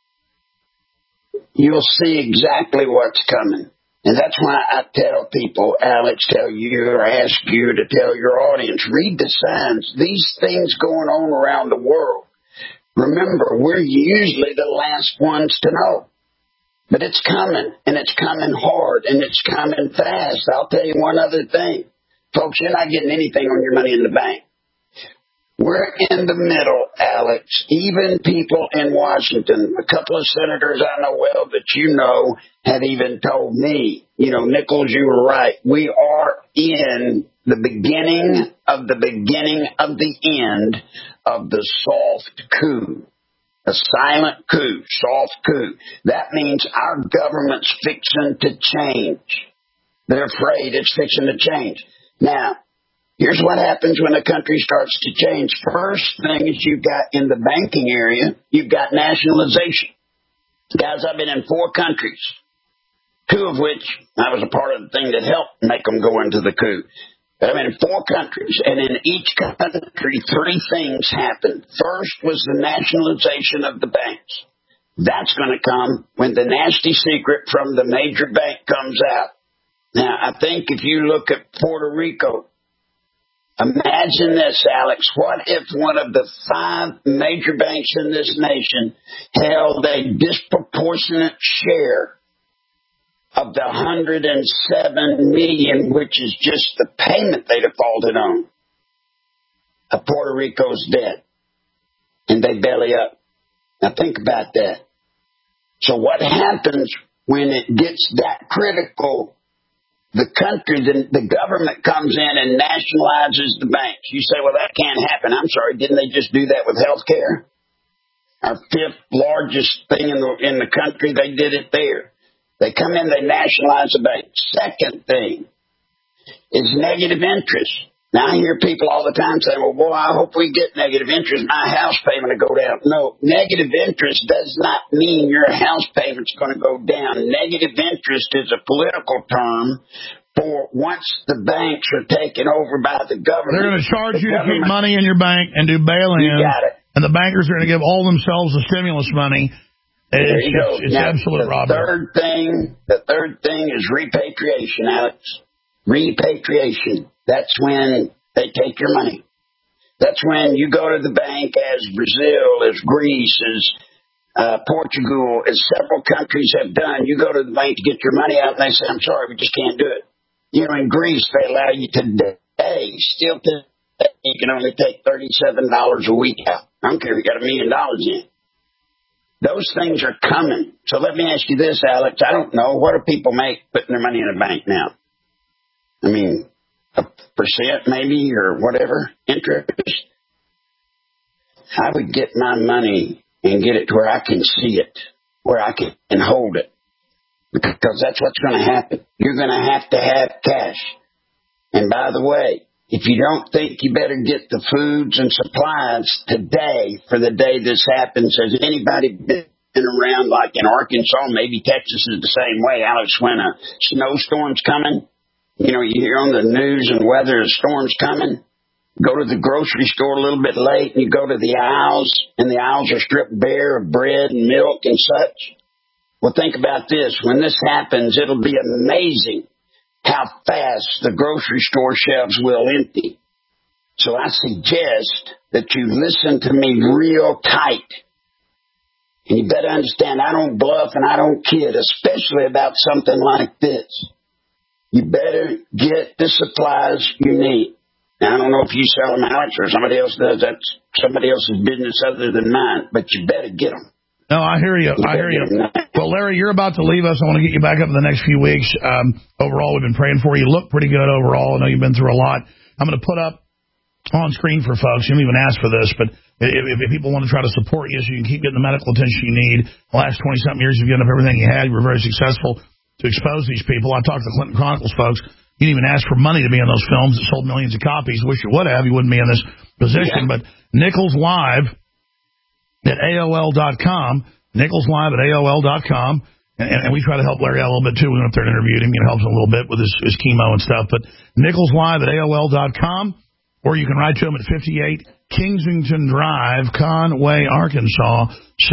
you'll see exactly what's coming. And that's why I tell people, Alex, tell you, or ask you to tell your audience, read the signs. These things going on around the world. Remember, we're usually the last ones to know. But it's coming, and it's coming hard, and it's coming fast. I'll tell you one other thing. Folks, you're not getting anything on your money in the bank. We're in the middle, Alex. Even people in Washington, a couple of senators I know well that you know have even told me, you know, Nichols, you were right. We are in the beginning of the end of the soft coup. A silent coup, soft coup. That means our government's fixing to change. They're afraid it's fixing to change. Now, here's what happens when a country starts to change. First thing is you've got in the banking area, you've got nationalization. Guys, I've been in 4 countries, 2 of which I was a part of the thing that helped make them go into the coup. But I'm in 4 countries, and in each country, 3 things happened. First was the nationalization of the banks. That's going to come when the nasty secret from the major bank comes out. Now, I think if you look at Puerto Rico, imagine this, Alex. What if one of the 5 major banks in this nation held a disproportionate share of the $107 million, which is just the payment they defaulted on, of Puerto Rico's debt, and they belly up? Now think about that. So what happens when it gets that critical? The country, the government comes in and nationalizes the banks. You say, well, that can't happen. I'm sorry, didn't they just do that with health care? Our 5th largest thing in the country, they did it there. They come in, they nationalize the bank. Second thing is negative interest. Now, I hear people all the time saying, well, boy, I hope we get negative interest. My house payment will go down. No, negative interest does not mean your house payment's going to go down. Negative interest is a political term for once the banks are taken over by the government. They're going to charge you to keep money in your bank and do bail-in. You got it. And the bankers are going to give all themselves the stimulus money. It's now, absolute robbery. The third thing is repatriation, Alex. Repatriation. That's when they take your money. That's when you go to the bank, as Brazil, as Greece, as Portugal, as several countries have done. You go to the bank to get your money out, and they say, I'm sorry, we just can't do it. You know, in Greece, they allow you today, still today, you can only take $37 a week out. I don't care if you got $1 million in. Those things are coming. So let me ask you this, Alex. I don't know. What do people make putting their money in a bank now? I mean, 1% maybe, or whatever, interest. I would get my money and get it to where I can see it, where I can hold it. Because that's what's going to happen. You're going to have cash. And by the way, if you don't think you better get the foods and supplies today for the day this happens, has anybody been around, like in Arkansas, maybe Texas is the same way, Alex, when a snowstorm's coming? You know, you hear on the news and weather, a storm's coming. Go to the grocery store a little bit late, and you go to the aisles, and the aisles are stripped bare of bread and milk and such. Well, think about this. When this happens, it'll be amazing how fast the grocery store shelves will empty. So I suggest that you listen to me real tight. And you better understand, I don't bluff and I don't kid, especially about something like this. You better get the supplies you need. Now, I don't know if you sell them, Alex, or somebody else does. That's somebody else's business other than mine. But you better get them. No, I hear you. I hear you. Well, Larry, you're about to leave us. I want to get you back up in the next few weeks. Overall, we've been praying for you. You look pretty good overall. I know you've been through a lot. I'm going to put up on screen for folks. You didn't even ask for this, but if people want to try to support you so you can keep getting the medical attention you need, the last 20-something years you've given up everything you had. You were very successful to expose these people. I talked to the Clinton Chronicles folks. You didn't even ask for money to be in those films that sold millions of copies. Wish you would have. You wouldn't be in this position. Yeah. But Nichols Live at AOL.com. Nichols Live at AOL.com. And we try to help Larry out a little bit, too. We went up there and interviewed him. It helps him a little bit with his chemo and stuff. But Nichols Live at AOL.com. Or you can write to him at 58 Kensington Drive, Conway, Arkansas,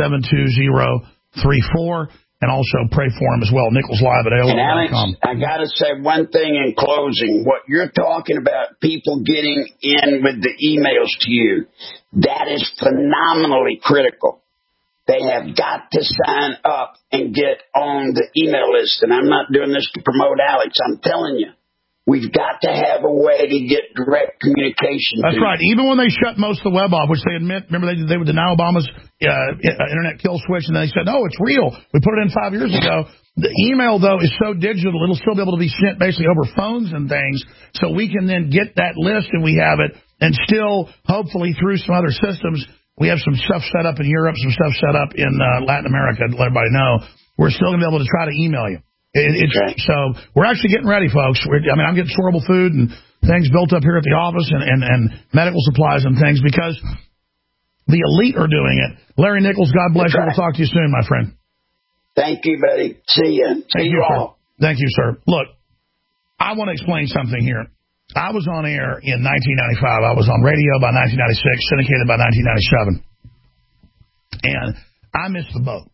72034. And also pray for him as well. Nichols Live at AOL.com. And Alex, I got to say one thing in closing. What you're talking about, people getting in with the emails to you, that is phenomenally critical. They have got to sign up and get on the email list. And I'm not doing this to promote Alex. I'm telling you. We've got to have a way to get direct communication. That's right. Even when they shut most of the web off, which they admit, remember they would deny Obama's internet kill switch, and they said, no, it's real. We put it in 5 years ago. The email, though, is so digital, it'll still be able to be sent basically over phones and things, so we can then get that list and we have it, and still, hopefully, through some other systems, we have some stuff set up in Europe, some stuff set up in Latin America, to let everybody know. We're still going to be able to try to email you. So we're actually getting ready, folks. I'm getting storable food and things built up here at the office and medical supplies and things because the elite are doing it. Larry Nichols, God bless you. We'll talk to you soon, my friend. Thank you, buddy. See you. See you all. Thank you, sir. Look, I want to explain something here. I was on air in 1995. I was on radio by 1996, syndicated by 1997. And I missed the boat.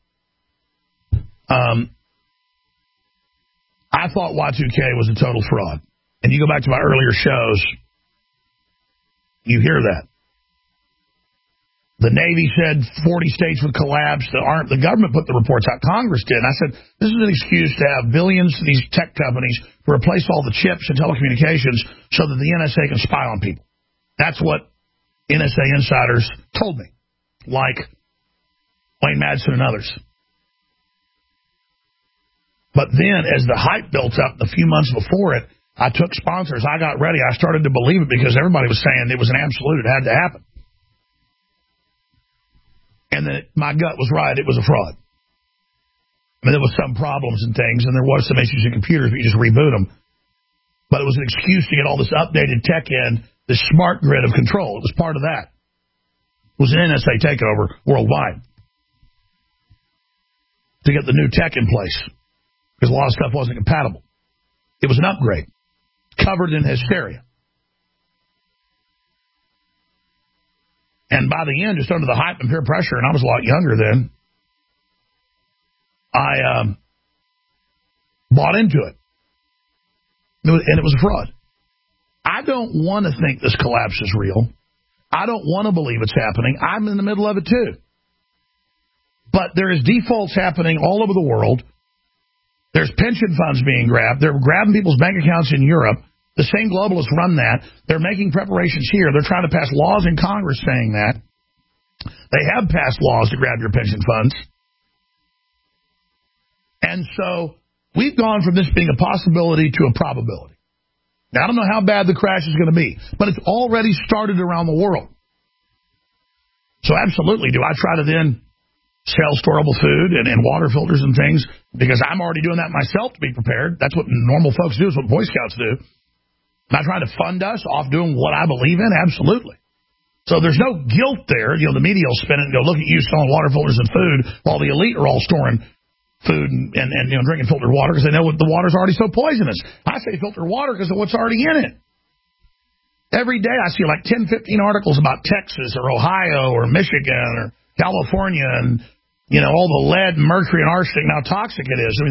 I thought Y2K was a total fraud. And you go back to my earlier shows, you hear that. The Navy said 40 states would collapse. The government put the reports out. Congress did. And I said, this is an excuse to have billions of these tech companies to replace all the chips and telecommunications so that the NSA can spy on people. That's what NSA insiders told me, like Wayne Madsen and others. But then, as the hype built up a few months before it, I took sponsors. I got ready. I started to believe it because everybody was saying it was an absolute. It had to happen. And then my gut was right. It was a fraud. I mean, there was some problems and things, and there was some issues in computers, but you just reboot them. But it was an excuse to get all this updated tech in, this smart grid of control. It was part of that. It was an NSA takeover worldwide to get the new tech in place. Because a lot of stuff wasn't compatible. It was an upgrade, covered in hysteria. And by the end, just under the hype and peer pressure, and I was a lot younger then, I bought into it. And it was a fraud. I don't want to think this collapse is real. I don't want to believe it's happening. I'm in the middle of it, too. But there is defaults happening all over the world. There's pension funds being grabbed. They're grabbing people's bank accounts in Europe. The same globalists run that. They're making preparations here. They're trying to pass laws in Congress saying that. They have passed laws to grab your pension funds. And so we've gone from this being a possibility to a probability. Now, I don't know how bad the crash is going to be, but it's already started around the world. So absolutely, do I try to then sell storable food and water filters and things because I'm already doing that myself to be prepared? That's what normal folks do. It's what Boy Scouts do. Am I trying to fund us off doing what I believe in? Absolutely. So there's no guilt there. The media will spin it and go, look at you selling water filters and food while the elite are all storing food and drinking filtered water because they know the water's already so poisonous. I say filtered water because of what's already in it. Every day I see like 10, 15 articles about Texas or Ohio or Michigan or California and, all the lead and mercury and arsenic and how toxic it is.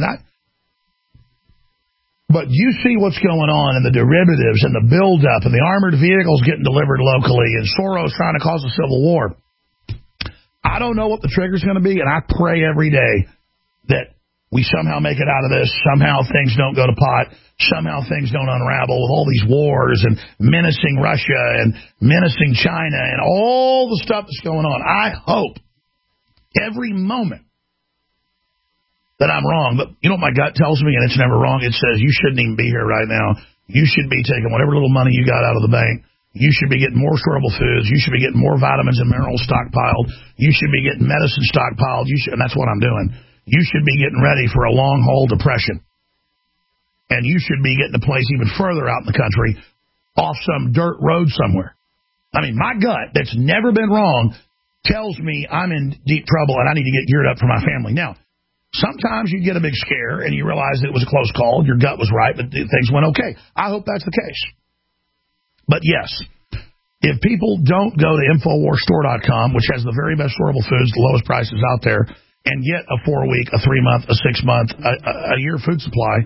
But you see what's going on in the derivatives and the buildup and the armored vehicles getting delivered locally and Soros trying to cause a civil war. I don't know what the trigger's going to be, and I pray every day that we somehow make it out of this, somehow things don't go to pot, somehow things don't unravel with all these wars and menacing Russia and menacing China and all the stuff that's going on. I hope every moment that I'm wrong, but you know what my gut tells me, and it's never wrong? It says you shouldn't even be here right now. You should be taking whatever little money you got out of the bank. You should be getting more storable foods. You should be getting more vitamins and minerals stockpiled. You should be getting medicine stockpiled. And that's what I'm doing. You should be getting ready for a long-haul depression. And you should be getting a place even further out in the country off some dirt road somewhere. I mean, my gut, that's never been wrong, tells me I'm in deep trouble and I need to get geared up for my family. Now, sometimes you get a big scare and you realize that it was a close call. Your gut was right, but things went okay. I hope that's the case. But yes, if people don't go to InfoWarsStore.com, which has the very best storable foods, the lowest prices out there, and get a 4-week, a 3-month, a 6-month, a year food supply,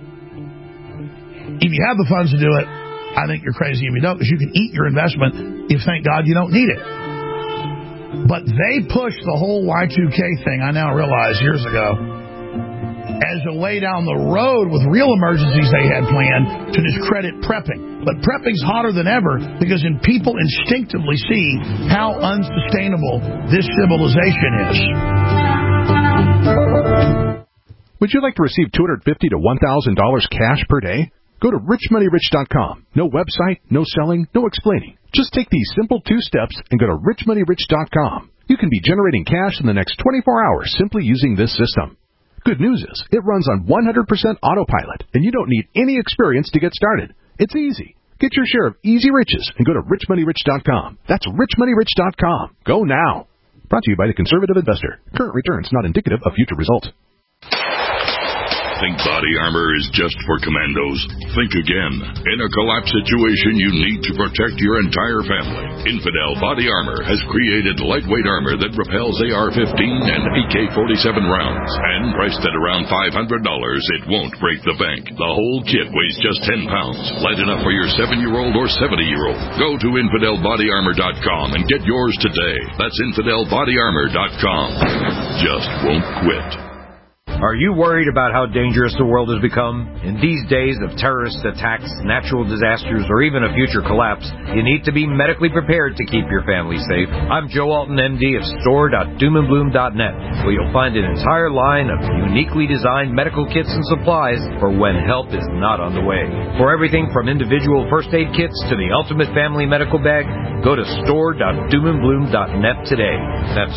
if you have the funds to do it, I think you're crazy if you don't, because you can eat your investment if, thank God, you don't need it. But they pushed the whole Y2K thing, I now realize, years ago, as a way down the road with real emergencies they had planned to discredit prepping. But prepping's hotter than ever because people instinctively see how unsustainable this civilization is. Would you like to receive $250 to $1,000 cash per day? Go to richmoneyrich.com. No website, no selling, no explaining. Just take these simple 2 steps and go to richmoneyrich.com. You can be generating cash in the next 24 hours simply using this system. Good news is, it runs on 100% autopilot, and you don't need any experience to get started. It's easy. Get your share of easy riches and go to richmoneyrich.com. That's richmoneyrich.com. Go now. Brought to you by the Conservative Investor. Current returns not indicative of future results. Think body armor is just for commandos? Think again. In a collapse situation, you need to protect your entire family. Infidel Body Armor has created lightweight armor that repels AR-15 and AK-47 rounds. And priced at around $500, it won't break the bank. The whole kit weighs just 10 pounds. Light enough for your 7-year-old or 70-year-old. Go to InfidelBodyArmor.com and get yours today. That's InfidelBodyArmor.com. Just won't quit. Are you worried about how dangerous the world has become? In these days of terrorist attacks, natural disasters, or even a future collapse, you need to be medically prepared to keep your family safe. I'm Joe Alton, MD of store.doomandbloom.net, where you'll find an entire line of uniquely designed medical kits and supplies for when help is not on the way. For everything from individual first aid kits to the ultimate family medical bag, go to store.doomandbloom.net today. That's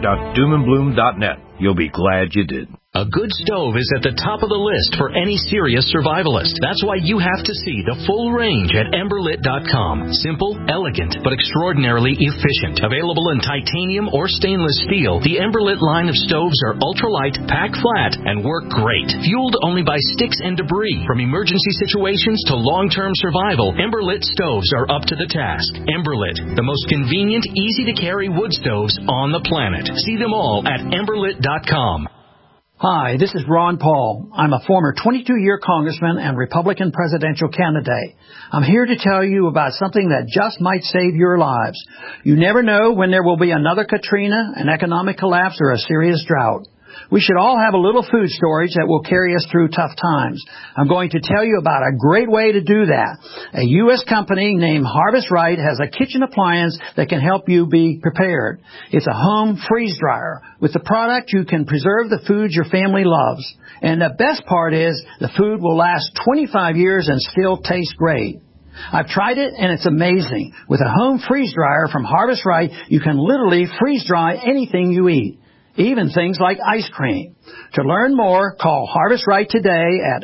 store.doomandbloom.net. You'll be glad you did. A good stove is at the top of the list for any serious survivalist. That's why you have to see the full range at Emberlit.com. Simple, elegant, but extraordinarily efficient. Available in titanium or stainless steel, the Emberlit line of stoves are ultralight, pack flat, and work great. Fueled only by sticks and debris. From emergency situations to long-term survival, Emberlit stoves are up to the task. Emberlit, the most convenient, easy-to-carry wood stoves on the planet. See them all at Emberlit.com. Hi, this is Ron Paul. I'm a former 22-year congressman and Republican presidential candidate. I'm here to tell you about something that just might save your lives. You never know when there will be another Katrina, an economic collapse, or a serious drought. We should all have a little food storage that will carry us through tough times. I'm going to tell you about a great way to do that. A U.S. company named Harvest Right has a kitchen appliance that can help you be prepared. It's a home freeze dryer. With the product, you can preserve the foods your family loves. And the best part is the food will last 25 years and still taste great. I've tried it, and it's amazing. With a home freeze dryer from Harvest Right, you can literally freeze dry anything you eat, even things like ice cream. To learn more, call Harvest Right today at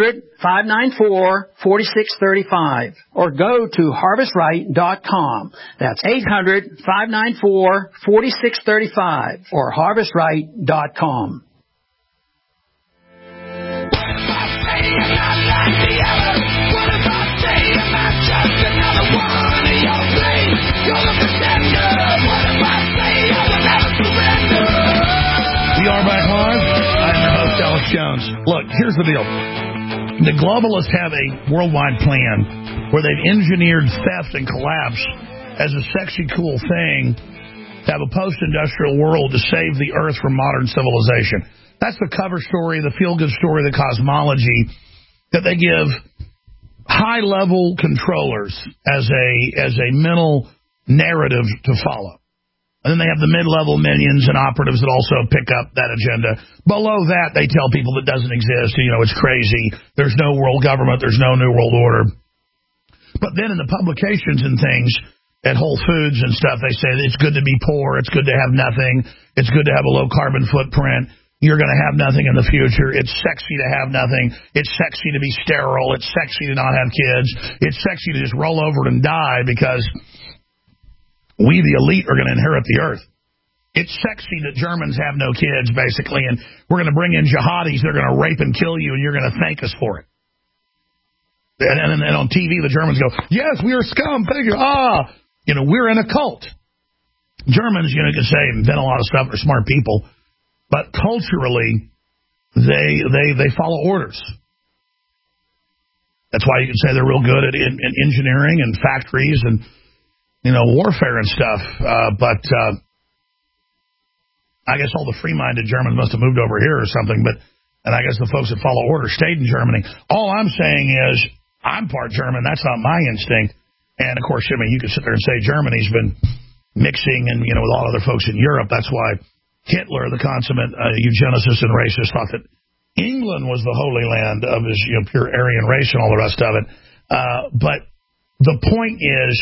800-594-4635 or go to harvestright.com. That's 800-594-4635 or harvestright.com. We are back live. I'm your host, Alex Jones. Look, here's the deal. The globalists have a worldwide plan where they've engineered theft and collapse as a sexy, cool thing to have a post-industrial world to save the earth from modern civilization. That's the cover story, the feel-good story, the cosmology that they give high-level controllers as a mental narrative to follow. And then they have the mid-level minions and operatives that also pick up that agenda. Below that, they tell people it doesn't exist. You know, it's crazy. There's no world government. There's no new world order. But then in the publications and things at Whole Foods and stuff, they say it's good to be poor. It's good to have nothing. It's good to have a low-carbon footprint. You're going to have nothing in the future. It's sexy to have nothing. It's sexy to be sterile. It's sexy to not have kids. It's sexy to just roll over and die because we, the elite, are going to inherit the earth. It's sexy that Germans have no kids, basically, and we're going to bring in jihadis. They're going to rape and kill you, and you're going to thank us for it. And on TV, the Germans go, yes, we are scum. Thank you. You know, we're in a cult. Germans, you know, you can say invent a lot of stuff. They're smart people. But culturally, they follow orders. That's why you can say they're real good at in engineering and factories and, you know, warfare and stuff. But I guess all the free-minded Germans must have moved over here or something. And I guess the folks that follow orders stayed in Germany. All I'm saying is I'm part German. That's not my instinct. And, of course, I mean, you could sit there and say Germany's been mixing and, you know, with all other folks in Europe. That's why Hitler, the consummate eugenicist and racist, thought that England was the holy land of his, you know, pure Aryan race and all the rest of it. But the point is,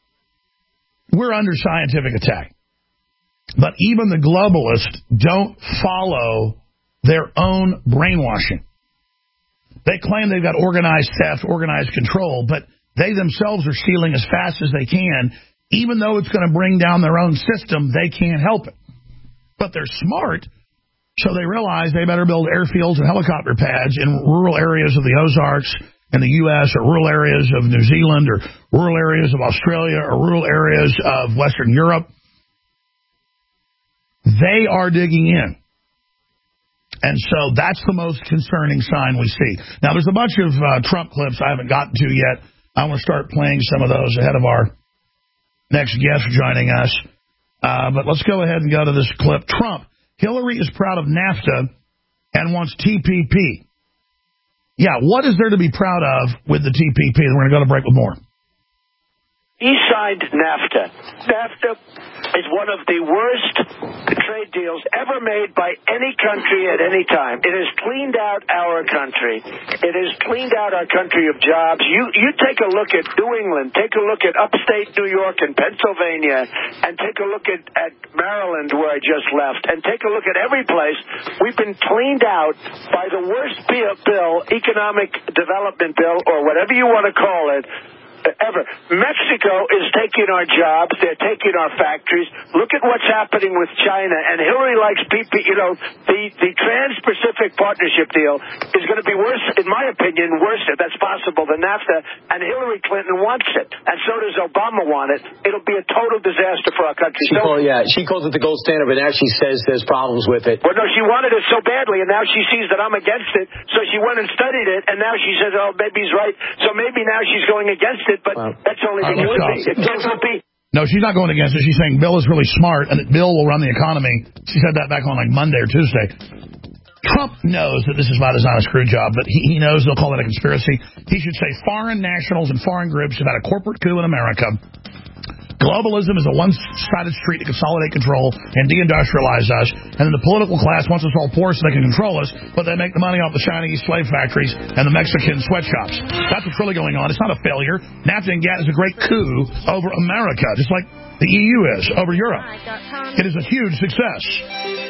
we're under scientific attack. But even the globalists don't follow their own brainwashing. They claim they've got organized theft, organized control, but they themselves are stealing as fast as they can. Even though it's going to bring down their own system, they can't help it. But they're smart, so they realize they better build airfields and helicopter pads in rural areas of the Ozarks in the U.S. or rural areas of New Zealand or rural areas of Australia or rural areas of Western Europe. They are digging in. And so that's the most concerning sign we see. Now, there's a bunch of Trump clips I haven't gotten to yet. I want to start playing some of those ahead of our next guest joining us. But let's go ahead and go to this clip. Trump, Hillary is proud of NAFTA and wants TPP. Yeah, what is there to be proud of with the TPP? We're going to go to break with more. He signed NAFTA. NAFTA is one of the worst trade deals ever made by any country at any time. It has cleaned out our country. It has cleaned out our country of jobs. You take a look at New England, take a look at upstate New York and Pennsylvania, and take a look at Maryland, where I just left, and take a look at every place. We've been cleaned out by the worst bill, economic development bill, or whatever you want to call it, ever. Mexico is taking our jobs. They're taking our factories. Look at what's happening with China. And Hillary likes PP. You know, the Trans-Pacific Partnership deal is going to be worse, in my opinion, worse if that's possible than NAFTA. And Hillary Clinton wants it. And so does Obama want it. It'll be a total disaster for our country. She calls it the gold standard, but now she says there's problems with it. Well, no, she wanted it so badly, and now she sees that I'm against it. So she went and studied it, and now she says, oh, maybe he's right. So maybe now she's going against it. But that's only the No, she's not going against it. She's saying Bill is really smart and that Bill will run the economy. She said that back on like Monday or Tuesday. Trump knows that this is about a Zionist screw job, but he knows they'll call it a conspiracy. He should say foreign nationals and foreign groups have had a corporate coup in America. Globalism is a one-sided street to consolidate control and deindustrialize us, and then the political class wants us all poor so they can control us, but they make the money off the Chinese slave factories and the Mexican sweatshops. That's what's really going on. It's not a failure. NAFTA and GATT is a great coup over America, just like the EU is over Europe. It is a huge success.